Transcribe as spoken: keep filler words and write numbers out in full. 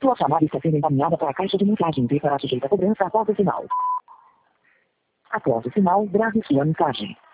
Sua chamada está sendo encaminhada para a caixa de mensagens e será sujeita a cobrança após o sinal. Após o sinal, grave sua mensagem.